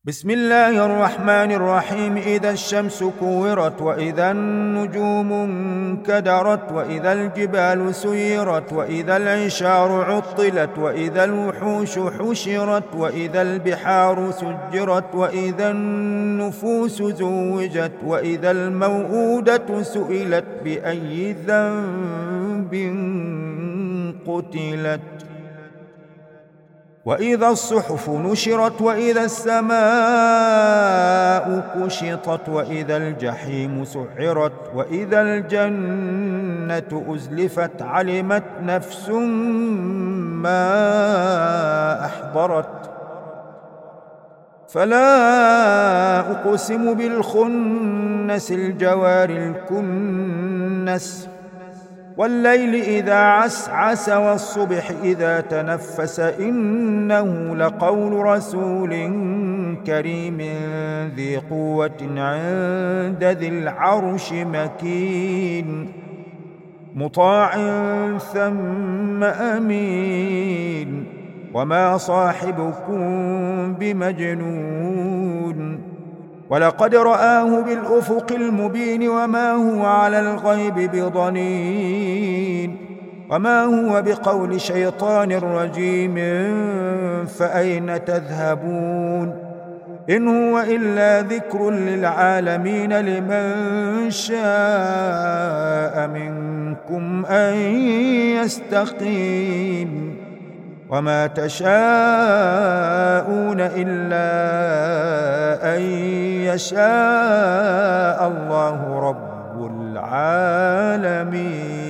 بسم الله الرحمن الرحيم. إذا الشمس كورت، وإذا النجوم انكدرت، وإذا الجبال سيرت، وإذا العشار عطلت، وإذا الوحوش حشرت، وإذا البحار سجرت، وإذا النفوس زوجت، وإذا الموءودة سئلت بأي ذنب قتلت، وإذا الصحف نشرت، وإذا السماء كشطت، وإذا الجحيم سعرت، وإذا الجنة أزلفت، علمت نفس ما أحضرت. فلا أقسم بالخنس، الجوار الكنس، والليل إذا عسعس، والصبح إذا تنفس، إنه لقول رسول كريم ذي قوة عند ذي العرش مكين، مطاع ثم أمين، وما صاحبكم بمجنون، ولقد رآه بالأفق المبين، وما هو على الغيب بضنين، وما هو بقول شيطان رجيم، فأين تذهبون؟ إن هو إلا ذكر للعالمين، لمن شاء منكم أن يستقيم، وما تشاءون إلا أن يشاء الله رب العالمين.